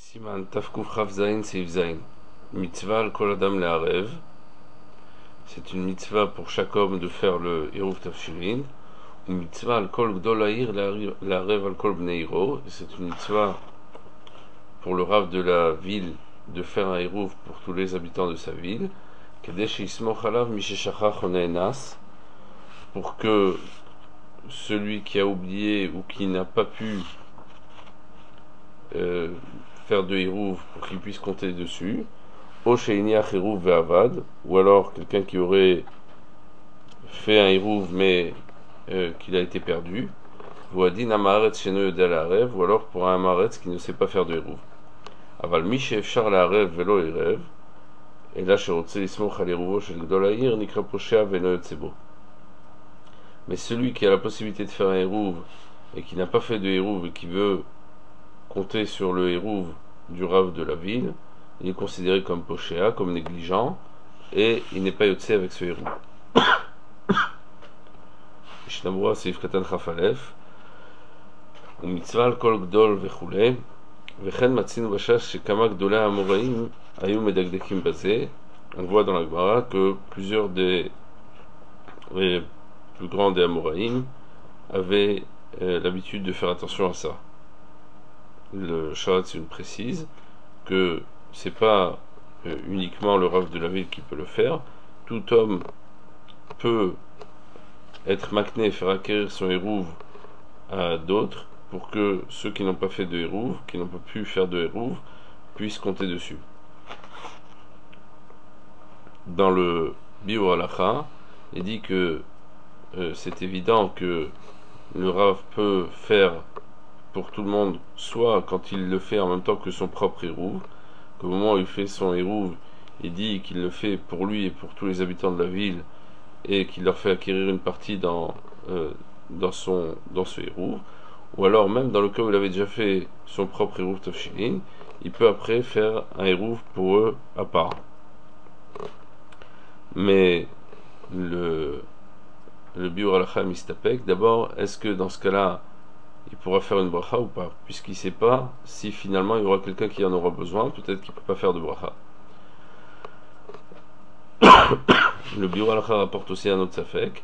Siman Tafkuf Rav Zain Seif Zain. Mitzvah al Kol Adam Le'arev. C'est une mitzvah pour chaque homme de faire le Eruv Tafshilin. Ou mitzvah al Kol Gdol Ha'ir Le'arev al Kol Bnei Iro. C'est une mitzvah pour le Rav de la ville de faire un Eruv pour tous les habitants de sa ville. Kadesh Yismoch Alav Misheshachach One'enas. Pour que celui qui a oublié ou qui n'a pas pu faire de Hérouv pour qu'il puisse compter dessus, ou Sheiniach Hérouv Ve'avad, ou alors quelqu'un qui aurait fait un Hérouv mais qu'il a été perdu, Voadin Amaretz Sheno Yodel Ha'arev, ou alors pour un Amaretz qui ne sait pas faire de Hérouv. Aval Mi She'efshar La'arev Velo Erev, et là Sherotze Lismoch Al Hérouvo Shel Gdol Ha'ir Nikra Poshea Veno Yotzebo. Mais celui qui a la possibilité de faire un Hérouv et qui n'a pas fait de Hérouv et qui veut compter sur le Hérouv du Rav de la ville, il est considéré comme Poshéa, comme négligent, et il n'est pas yotzé avec ce Hérouv. Mishnah Seif Katan Chafalef, ou mitzvah al kol gdol vechule, vechen matzinu bashash shekama gdolei amoraim ayu medagdekim bazeh. On voit dans la Gemara que plusieurs des plus grands des Amoraïm avaient l'habitude de faire attention à ça. Le Sharat une précise que c'est pas uniquement le Rav de la ville qui peut le faire. Tout homme peut être makné, faire acquérir son Hérouv à d'autres pour que ceux qui n'ont pas fait de Hérouv, qui n'ont pas pu faire de Hérouv, puissent compter dessus. Dans le Biur Halacha, il dit que c'est évident que le Rav peut faire pour tout le monde, soit quand il le fait en même temps que son propre Hérouv, qu'au moment où il fait son Hérouv, il dit qu'il le fait pour lui et pour tous les habitants de la ville, et qu'il leur fait acquérir une partie dans ce Hérouv, ou alors même dans le cas où il avait déjà fait son propre Hérouv Tafshilin, il peut après faire un Hérouv pour eux à part. Mais le Biur Halacha Mistapek, d'abord, est-ce que dans ce cas-là, il pourra faire une bracha ou pas, puisqu'il ne sait pas si finalement il y aura quelqu'un qui en aura besoin, peut-être qu'il ne peut pas faire de bracha. Le Biur Halacha rapporte aussi un autre safek.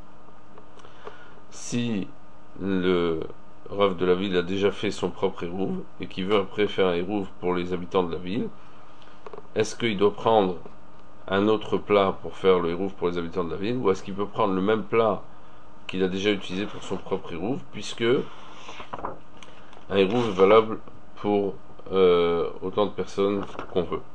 Si le Rav de la ville a déjà fait son propre Hérouv et qu'il veut après faire un Hérouv pour les habitants de la ville, est-ce qu'il doit prendre un autre plat pour faire le Hérouv pour les habitants de la ville, ou est-ce qu'il peut prendre le même plat qu'il a déjà utilisé pour son propre Hérouv, puisque un Hérouv est valable pour autant de personnes qu'on veut.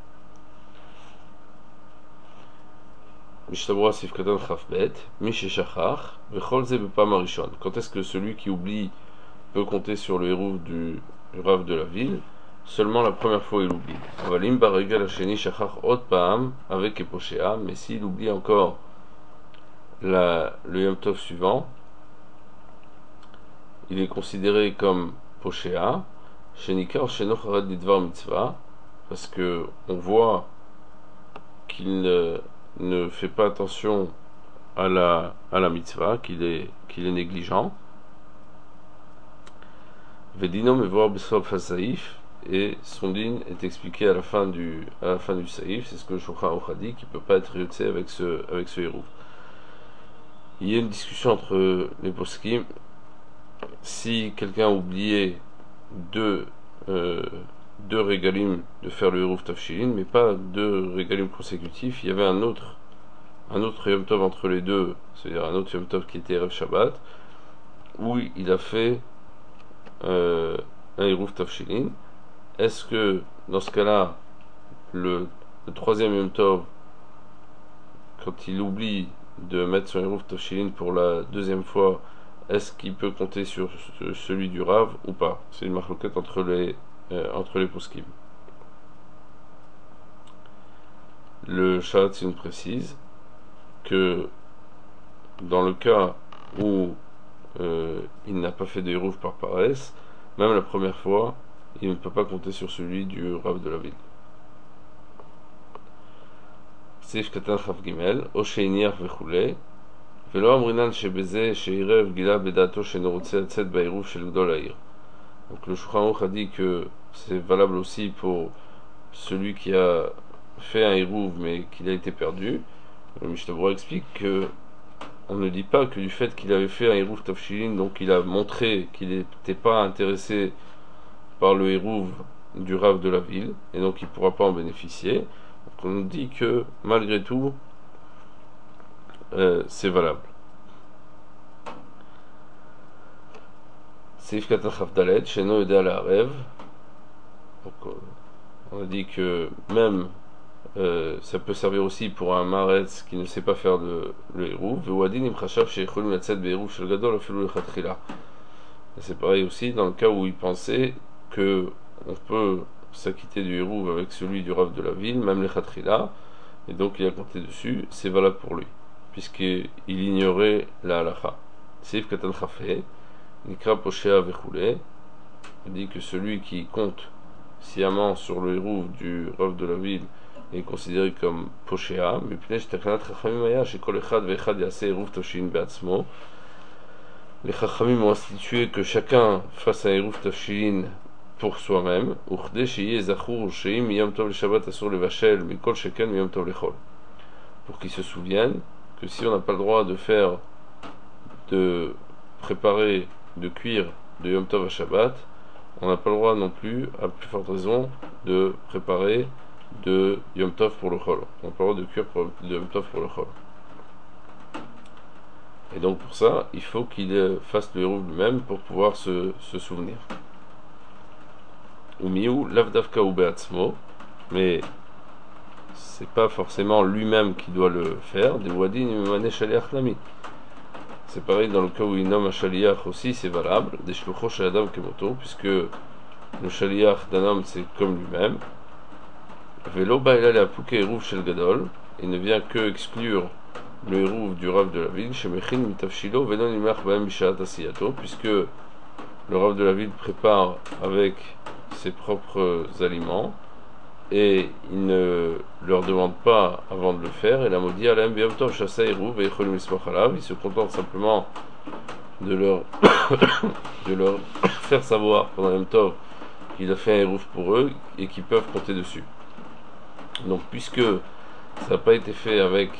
Mishnah Sif Katan Chafbet, Misheshachach, Vechol Ze Bepam Arishon. Quand est-ce que celui qui oublie peut compter sur le Hérouv du Rav de la ville? Seulement la première fois il oublie. Avalim Baregal Hasheni Shachach Ot Paam avec Eposhea, mais s'il oublie encore le Yom Tov suivant, il est considéré comme Poshéa, Shenikar Shenoch Harad Lidvar Mitzvah, parce que on voit qu'il ne fait pas attention à la mitzvah, qu'il est négligent. Vedino Mevoir Besof HaSaïf, et son din est expliqué à la fin du saïf, c'est ce que le Shulchan Aruch a dit, qu'il ne peut pas être yotzé avec ce Hérouv. Il y a une discussion entre les poskim. Si quelqu'un a oublié deux régalim de faire le Hérouv Tafshilin, mais pas deux régalim consécutifs, il y avait un autre Yom Tov entre les deux, c'est-à-dire un autre Yom Tov qui était Erev Shabbat, où il a fait un Hérouv Tafshilin. Est-ce que dans ce cas-là, le troisième Yom Tov, quand il oublie de mettre son Hérouv Tafshilin pour la deuxième fois, est-ce qu'il peut compter sur celui du Rav ou pas? C'est une marloquette entre les poskim. Le Sharat une précise que dans le cas où il n'a pas fait de Hérouv par paresse, même la première fois, il ne peut pas compter sur celui du Rav de la ville. Seif Katan Chaf Gimel, Osheiniach Vechule, Velo Amrinan Shebeze Sheirev Gila Bedato Shenorotze Atzet Ba'Hérouv Shel Gdol Ha'ir. Donc le Shulchan Aruch a dit que c'est valable aussi pour celui qui a fait un Hérouv mais qu'il a été perdu. Le Mishnah Berurah explique que on ne dit pas que du fait qu'il avait fait un Hérouv Tafshilin, donc il a montré qu'il n'était pas intéressé par le Hérouv du Rav de la ville, et donc il ne pourra pas en bénéficier. Donc on nous dit que malgré tout, c'est valable. Seif Katan Chavdalet, Sheno Yodea La'arev. Donc on a dit que même ça peut servir aussi pour un maretz qui ne sait pas faire le hérouv. C'est pareil aussi dans le cas où il pensait que on peut s'acquitter du hérouv avec celui du rav de la ville, même les khatrila, et donc il a compté dessus, c'est valable pour lui, puisqu'il ignorait la halacha. Seif katan chafé, nikra poshea vechoulé, il dit que celui qui compte sciemment sur le hérouv du rav de la ville est considéré comme Poshéa, mais les Chachamim ont institué que chacun fasse un Hérouv Tafshilin pour soi-même, pour qu'ils se souviennent que si on n'a pas le droit de préparer, de cuire de Yom Tov à Shabbat, on n'a pas le droit non plus, à plus forte raison, de préparer de Yom Tov pour le Chol. On n'a pas le droit de cuire de Yom Tov pour le Chol. Et donc pour ça, il faut qu'il fasse le hérouv lui-même pour pouvoir se souvenir. Umiu lavdavka ou beatzmo, mais c'est pas forcément lui-même qui doit le faire. Des wadin imane shaliach nami. C'est pareil dans le cas où il nomme un shaliach aussi, c'est valable. Des shlucho shaladam kemoto, puisque le shaliach d'un homme c'est comme lui-même. Velo baila le apuke hérouv shel gadol, il ne vient que exclure le hérouv du rav de la ville, shemechin mitafshilo venon imach baem bishat asiyato, puisque le rav de la ville prépare avec ses propres aliments et il ne leur demande pas avant de le faire. Et la maudit alem beyom tov shasa hérouv et cholim ismachalav, il se contente simplement de leur de leur faire savoir pendant Yom Tov qu'il a fait un hérouv pour eux et qu'ils peuvent compter dessus. Donc puisque ça n'a pas été fait avec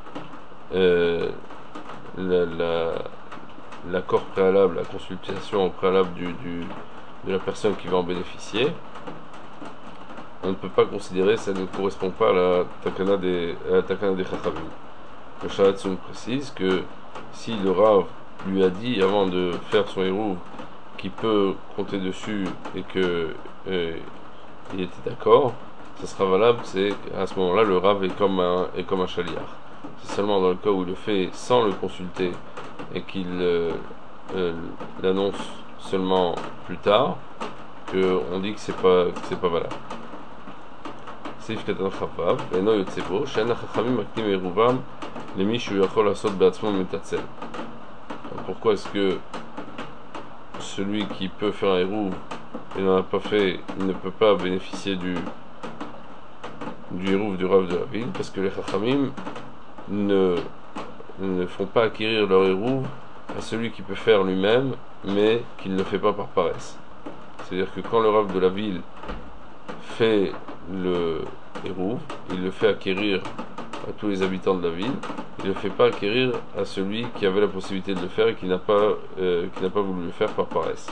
l'accord préalable, la consultation préalable de la personne qui va en bénéficier, on ne peut pas considérer, ça ne correspond pas à la takana des Chachamim. Le Sharatzun précise que si le Rav lui a dit avant de faire son hérouv qu'il peut compter dessus et que il était d'accord, ça sera valable, c'est à ce moment-là le Rav est comme un shaliach. C'est seulement dans le cas où il le fait sans le consulter et qu'il l'annonce seulement plus tard qu'on dit que c'est pas valable. Seif katan chavav, eno yotzebo, she'en hachachamim maknim eruvam lemi shu yachol asot be'atzmo metatzel. Pourquoi est-ce que celui qui peut faire un hérouv et n'en a pas fait, il ne peut pas bénéficier du hérouv du rav de la ville? Parce que les chachamim ne font pas acquérir leur hérouv à celui qui peut faire lui-même, mais qui ne le fait pas par paresse. C'est-à-dire que quand le rav de la ville fait le hérouv, il le fait acquérir à tous les habitants de la ville, il ne le fait pas acquérir à celui qui avait la possibilité de le faire et qui n'a pas voulu le faire par paresse.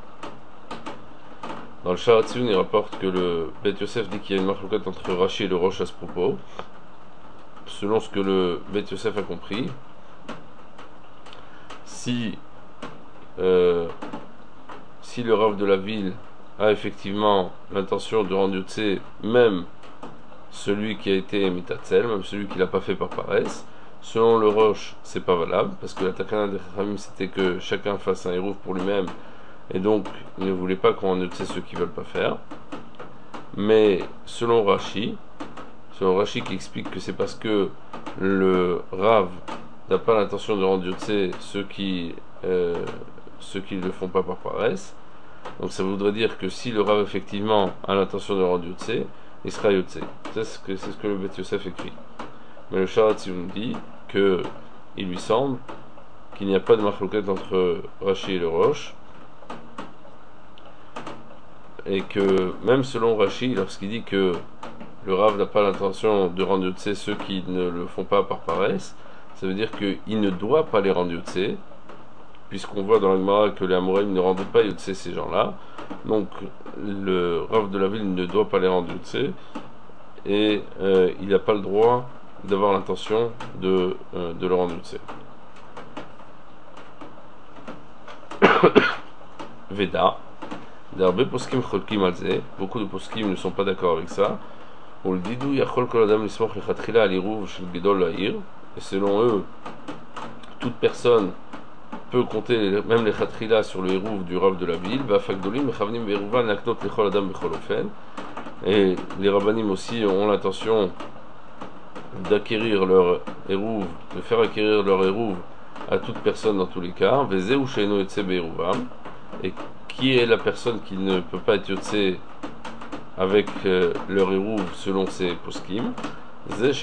Dans le Sharatzun, il rapporte que le Beth Yosef dit qu'il y a une marloquette entre Rashi et le Rosh à ce propos. Selon ce que le Beth Yosef a compris, si le Rav de la ville a effectivement l'intention de rendre Yotzé même celui qui a été mitatzel, même celui qui l'a pas fait par paresse, selon le Rosh, c'est pas valable, parce que la takana des Chachamim c'était que chacun fasse un hérouv pour lui-même, et donc il ne voulait pas qu'on rende Yotzé ceux qui veulent pas faire. Mais selon Rashi qui explique que c'est parce que le Rav n'a pas l'intention de rendre Yotzé ceux qui ne le font pas par paresse. Donc ça voudrait dire que si le Rav effectivement a l'intention de rendre Yotzé, il sera Yotzé. C'est ce que le Beth Yosef écrit. Mais le Sharatzun dit que il lui semble qu'il n'y a pas de marloquette entre Rashi et le Rosh, et que même selon Rashi, lorsqu'il dit que le Rav n'a pas l'intention de rendre Yotzé ceux qui ne le font pas par paresse, ça veut dire qu'il ne doit pas les rendre Yotzé, puisqu'on voit dans la Gemara que les Amoraïm ne rendent pas Yotzé ces gens-là. Donc le Rav de la ville ne doit pas les rendre Yotzé, et il n'a pas le droit d'avoir l'intention de le rendre Yotzé. Veda, d'Arbe poskim cholkim alze, beaucoup de poskim ne sont pas d'accord avec ça. On le dit d'où yachol kol adam lismoch lechatchila aliruv shel gedol la'ir, et selon eux, toute personne peut compter même les khatrila sur le hérouv du rav de la ville. Vafagdolim mechavnim ve'eruvan naknot lechol adam bechol ofen, et les rabbanim aussi ont l'intention d'acquérir leur hérouv, de faire acquérir leur hérouv à toute personne dans tous les cas. Vezeh ou sheino yotze be'eruvam, et qui est la personne qui ne peut pas être yotze avec leur hérouv selon ses poskim. C'est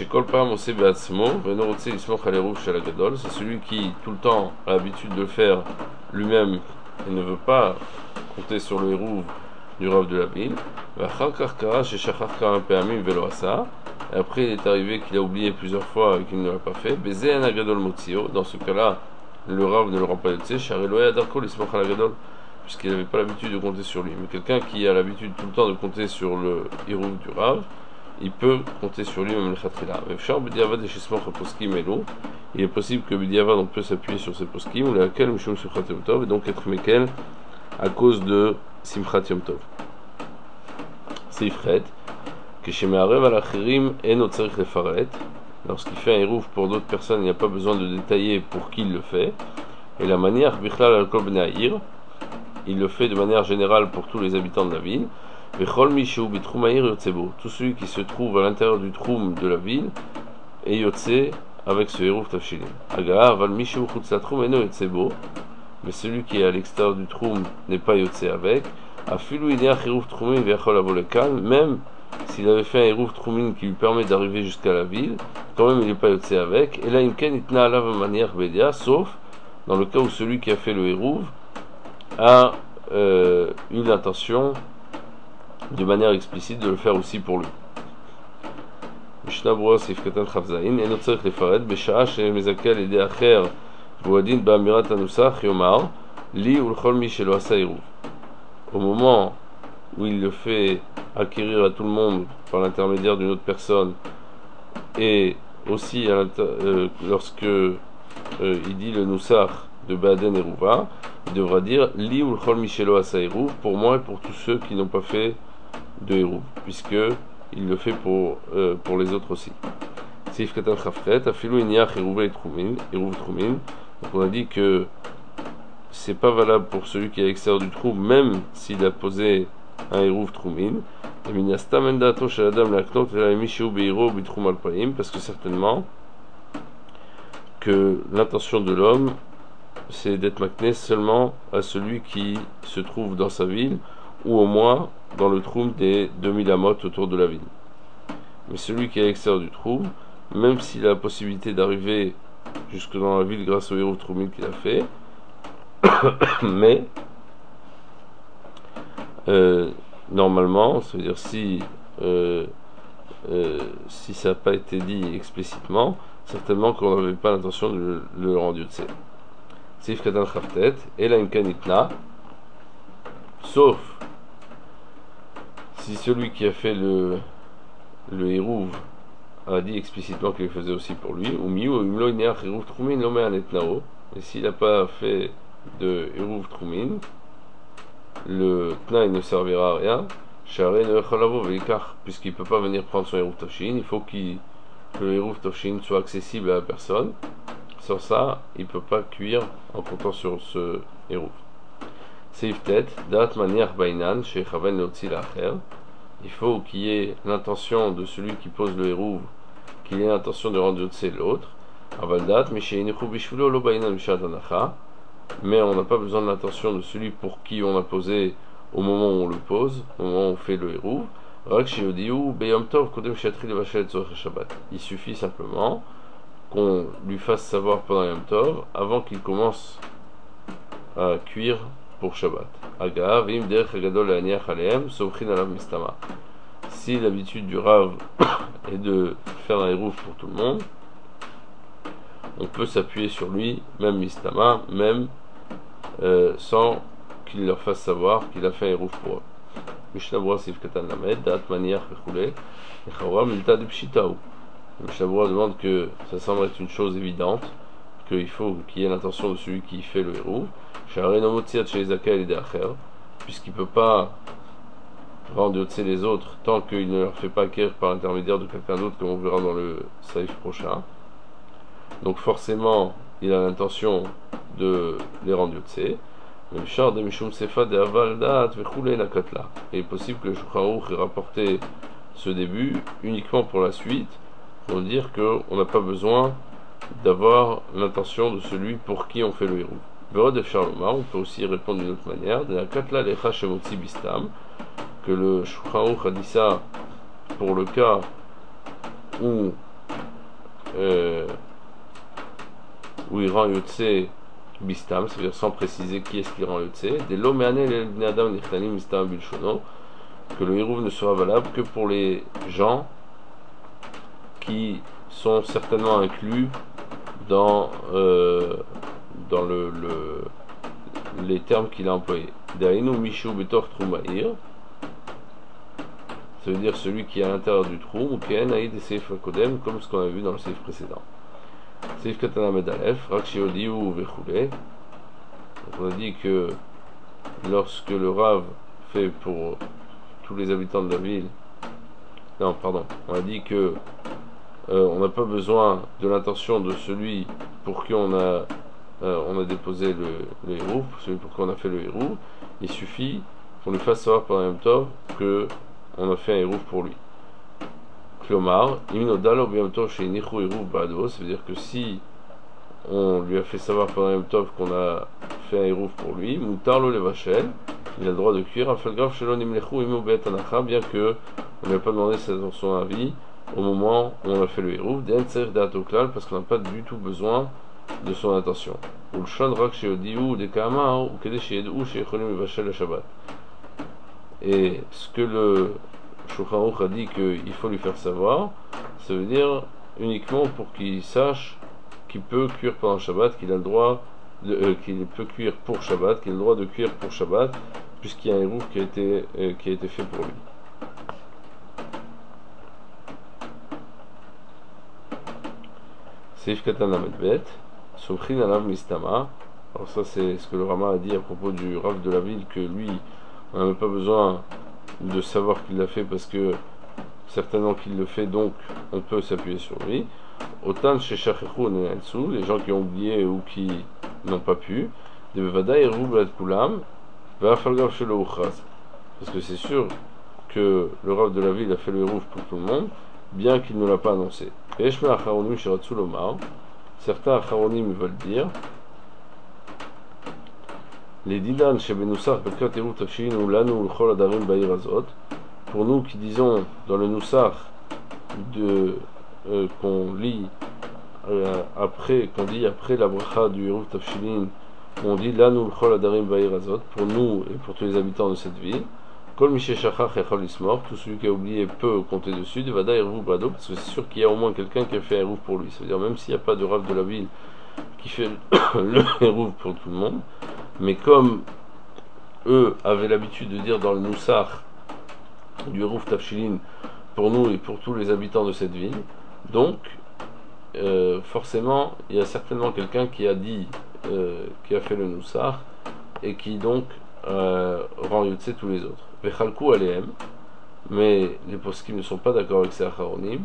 celui qui tout le temps a l'habitude de le faire lui-même et ne veut pas compter sur le hérouv du rav de la ville. Et après il est arrivé qu'il a oublié plusieurs fois et qu'il ne l'a pas fait. Dans ce cas-là, le rav ne le rend pas yotze, puisqu'il n'avait pas l'habitude de compter sur lui. Mais quelqu'un qui a l'habitude tout le temps de compter sur le hérouv du rav, il peut compter sur lui même le khatrila. Il est possible que B'diavad on peut s'appuyer sur ces poskim, ou laquelle Mishum Simchat Yom Tov, et donc être Mekel à cause de Simchat Yom Tov. C'est Ifret, que chez Me'arev al Achirim en otzerich lefaret, lorsqu'il fait un hérouf pour d'autres personnes, il n'y a pas besoin de détailler pour qui il le fait. Et la manière Bichlal al Kol Bnei Ha'ir, il le fait de manière générale pour tous les habitants de la ville. Tout celui qui se trouve à l'intérieur du troum de la ville est yotze avec ce hérouf tafshilim. Mais celui qui est à l'extérieur du troum n'est pas yotze avec. Même s'il avait fait un hérouf troumin qui lui permet d'arriver jusqu'à la ville, quand même il n'est pas yotze avec. Et là, sauf dans le cas où celui qui a fait le hérouf a une intention de manière explicite de le faire aussi pour lui. Mishnah Berurah Seif Katan Chavzaïn et notre tzarich lefaret b'sha'a she'mezaka al yedei acher v'uadin ba'amirat hanusach yomar li ulchol mi shelo asa hérouv. Au moment où il le fait acquérir à tout le monde par l'intermédiaire d'une autre personne, et aussi lorsque il dit le nusach de Ba'aden Eruva, il devra dire li ulchol mi shelo asa hérouv, pour moi et pour tous ceux qui n'ont pas fait de hérouv, puisque il le fait pour les autres aussi. Seif Katan Chafret, afilou inyach hérouv troumin. Donc on a dit que c'est pas valable pour celui qui est à l'extérieur du trou, même s'il a posé un hérouv troumin. Parce que certainement que l'intention de l'homme c'est d'être makné seulement à celui qui se trouve dans sa ville, ou au moins dans le troum des 2000 amot autour de la ville. Mais celui qui est à l'extérieur du troum, même s'il a la possibilité d'arriver jusque dans la ville grâce au héros troumil qu'il a fait, mais normalement, ça veut dire si ça n'a pas été dit explicitement, certainement qu'on n'avait pas l'intention de le rendre yotze. Seif Katan Chavtet, et la imkanitna, sauf si celui qui a fait le hérouv a dit explicitement qu'il le faisait aussi pour lui, ou miou imlo ineach hérouv troumin lomé anetnao, et s'il n'a pas fait de hérouv troumin, le tna il ne servira à rien, charé ne chalavo veikach, puisqu'il ne peut pas venir prendre son hérouv tafshin, il faut que le hérouv tafshin soit accessible à la personne. Sans ça, il ne peut pas cuire en comptant sur ce hérouv. Seif tête, dat manière bainan, chez Chaven leotzi l'acher. Il faut qu'il y ait l'intention de celui qui pose le hérouv, qu'il ait l'intention de rendre yotze l'autre. Aval dat, mais chez inechu bishvilo lo bainan mishat anacha. Mais on n'a pas besoin de l'intention de celui pour qui on a posé au moment où on le pose, au moment où on fait le hérouv. Rak chez Yodiou, beyom tov, kodem shatri levachel tzorech Shabbat. Il suffit simplement qu'on lui fasse savoir pendant Yom Tov, avant qu'il commence à cuire pour Shabbat. Agav, im derech hagadol le'aniach alehem, sovchin alav mistama. Si l'habitude du Rav est de faire un hérouf pour tout le monde, on peut s'appuyer sur lui, même mistama, même sans qu'il leur fasse savoir qu'il a fait un hérouf pour eux. Mishnah Berurah Sif Katan Lamed, Da'at Maniach Vechule, Echawra Milta de Pshitaou. Mishnah Berurah demande que ça semble être une chose évidente, qu'il faut qu'il y ait l'intention de celui qui fait le hérouf, puisqu'il ne peut pas rendre Yotse les autres tant qu'il ne leur fait pas acquérir par l'intermédiaire de quelqu'un d'autre, comme on verra dans le saïf prochain. Donc forcément, il a l'intention de les rendre Yotse. Il est possible que le Shulchan Aruch ait rapporté ce début uniquement pour la suite, pour dire qu'on n'a pas besoin d'avoir l'intention de celui pour qui on fait le hérouf. On peut aussi répondre d'une autre manière, que le Shulchan Aruch a dit ça pour le cas où il rend Yotse Bistam, c'est-à-dire sans préciser qui est-ce qui rend Yotse, que le hérouf ne sera valable que pour les gens qui sont certainement inclus dans les termes qu'il a employés. Dainu Mishu Betor Troumaïr, ça veut dire celui qui est à l'intérieur du trou, ou Ken Aïd et Seif Kodem, comme ce qu'on a vu dans le Seif précédent. Seif Katana Medalef, Rakshi ou Vechule. On a dit que lorsque le Rav fait pour tous les habitants de la ville, on a dit que on n'a pas besoin de l'intention de celui pour qui on a déposé le hérouf, celui pour qui on a fait le hérouf. Il suffit qu'on lui fasse savoir par un temps que on a fait un hérouf pour lui. Klomar, ça veut dire que si on lui a fait savoir pendant un temps qu'on a fait un hérouf pour lui, Moutarlo Levachel, il a le droit de cuire, bien que on ne lui a pas demandé son avis au moment où on a fait le hérouf, parce qu'on n'a pas du tout besoin de son intention. Et ce que le Shulchan Aruch a dit qu'il faut lui faire savoir, ça veut dire uniquement pour qu'il sache qu'il peut cuire pendant Shabbat, qu'il a le droit qu'il peut cuire pour Shabbat, qu'il a le droit de cuire pour Shabbat, puisqu'il y a un hérouf qui a été fait pour lui. Seif Katan Lamed Bet, Somchin Alav Mistama. Alors ça c'est ce que le Rama a dit à propos du Rav de la ville, que lui, on n'a même pas besoin de savoir qu'il l'a fait parce que certainement qu'il le fait, donc on peut s'appuyer sur lui. Autant chez Shachechu Nenelsu, les gens qui ont oublié ou qui n'ont pas pu, de Bevada Eruv Bad Kulam, Vafalgav Shelo Uchaz. Parce que c'est sûr que le Rav de la ville a fait le Eruv pour tout le monde, bien qu'il ne l'a pas annoncé. Certains Acharonim veulent dire les Didan chez Benoussar Bekat Eruv Tafshin ou Lanu L'chol Adarim Ba'ir Azot, pour nous qui disons dans le Noussar qu'on lit après la bracha du Eruv Tafshilin, on dit Lanu L'chol Adarim Ba'ir Azot, pour nous et pour tous les habitants de cette ville. Kol Mishe Shachach Echol Ismor, tout celui qui a oublié peut compter dessus, de Vada Eruv Brado, parce que c'est sûr qu'il y a au moins quelqu'un qui a fait un Eruv pour lui. C'est-à-dire même s'il n'y a pas de Rav de la ville qui fait le Eruv pour tout le monde, mais comme eux avaient l'habitude de dire dans le Noussar du Eruv Tafshilin pour nous et pour tous les habitants de cette ville, donc forcément il y a certainement quelqu'un qui a dit qui a fait le Noussar et qui donc rend Yotse tous les autres. Vechalku alehem, mais les poskim ne sont pas d'accord avec ces acharonim.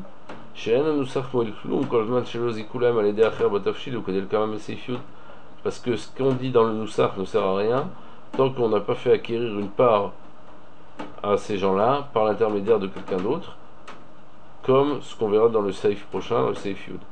Parce que ce qu'on dit dans le Noussar ne sert à rien tant qu'on n'a pas fait acquérir une part à ces gens-là par l'intermédiaire de quelqu'un d'autre, comme ce qu'on verra dans le Seif prochain, dans le Seif Yud.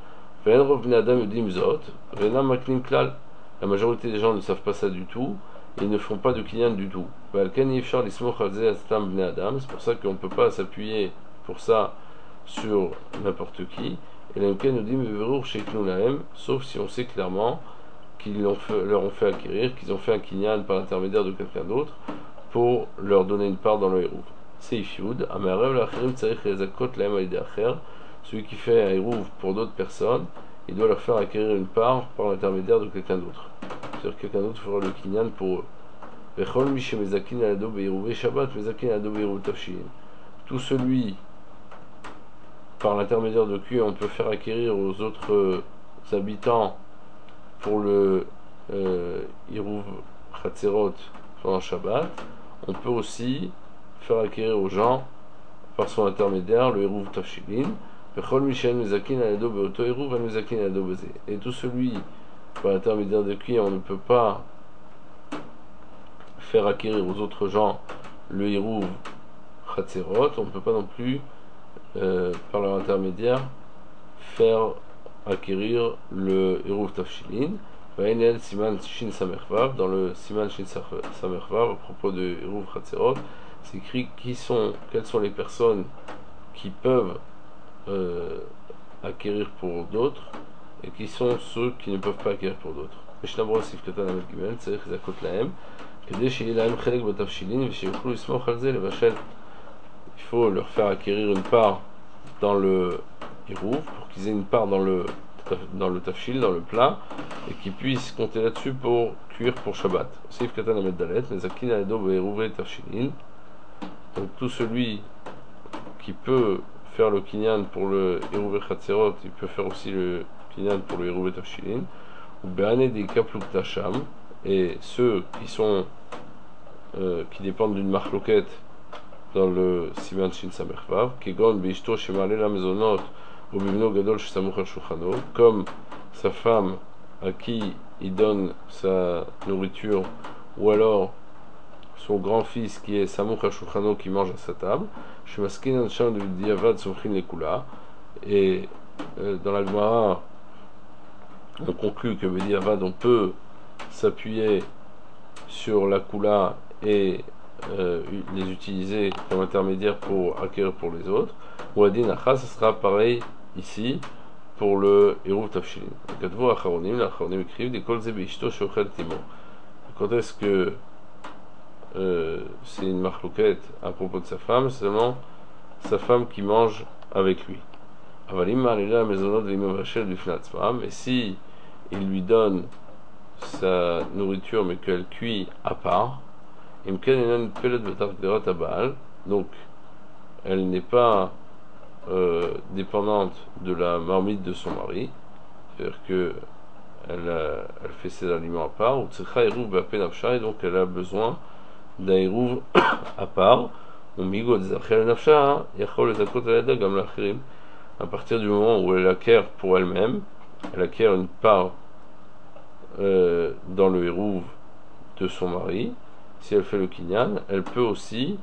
La majorité des gens ne savent pas ça du tout, et ils ne font pas de kinyan du tout. C'est pour ça qu'on ne peut pas s'appuyer pour ça sur n'importe qui. Et la nous dit sauf si on sait clairement leur ont fait acquérir, qu'ils ont fait un kinyan par l'intermédiaire de quelqu'un d'autre pour leur donner une part dans le hérouv. Seif Yud, Amarev l'Achirim Tzarich Lezakot Lahem Alidei Acher, celui qui fait un hérouv pour d'autres personnes, il doit leur faire acquérir une part par l'intermédiaire de quelqu'un d'autre. C'est-à-dire que quelqu'un d'autre fera le kinyan pour eux. Vechol mi shemezakin alado beirouvé Shabbat, mezakin alado beirouv tafshilin. Tout celui par l'intermédiaire de qui on peut faire acquérir aux autres habitants pour le Hirouv Chatzerot pendant Shabbat, on peut aussi faire acquérir aux gens par son intermédiaire le Hirouv Tafshilin. Et tout celui par l'intermédiaire de qui on ne peut pas faire acquérir aux autres gens le Hirouv Chatzerot, on ne peut pas non plus par leur intermédiaire faire acquérir le Hirouv Tafshilin. Siman Shin Samervav, dans le Siman Shin Samervav, à propos de Hirouv Chatzerot, c'est écrit quelles sont les personnes qui peuvent acquérir pour d'autres et qui sont ceux qui ne peuvent pas acquérir pour d'autres. Il faut leur faire acquérir une part dans le Hirouv pour qu'ils aient une part dans le tafshil, dans le plat, et qu'ils puissent compter là-dessus pour cuire pour Shabbat. Donc tout celui qui peut faire le kinyan pour le Hirouv Chatzerot, il peut faire aussi le kinyan pour le Hirouv Tafshilin. Ou Be'ane des Kapluk Tasham, et ceux qui dépendent d'une marloquette dans le Siman Shin Samervav, Kegon Beishto Shemale la Mezonot, ou Bimno Gadol Shesamuch al Shulchano, comme sa femme à qui il donne sa nourriture, ou alors son grand-fils qui est Samuch al Shulchano qui mange à sa table, Shemaskin Ansham de Diavad Somchin Lekula, et dans la Gemara, on conclut que Bediavad, on peut s'appuyer sur la Kula et les utiliser comme intermédiaire pour acquérir pour les autres. Ou Adin Acha, ce sera pareil ici pour le Hirouv Tafshilin. Les Acharonim écrivent des Kol Ze Beishto Shochel Timo. Quand est-ce que c'est une marloquette à propos de sa femme? C'est seulement sa femme qui mange avec lui. Et si il lui donne sa nourriture mais qu'elle cuit à part, donc elle n'est pas dépendante de la marmite de son mari, c'est-à-dire que elle fait ses aliments à part, et donc elle a besoin d'un hirouv à part. À partir du moment où elle acquiert pour elle-même, elle acquiert une part dans le hirouv de son mari. Si elle fait le kinyan, il peut aussi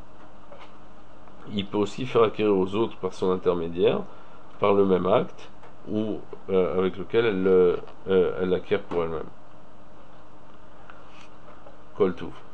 faire acquérir aux autres par son intermédiaire, par le même acte, ou avec lequel elle l'acquiert pour elle-même. Kol Tuv.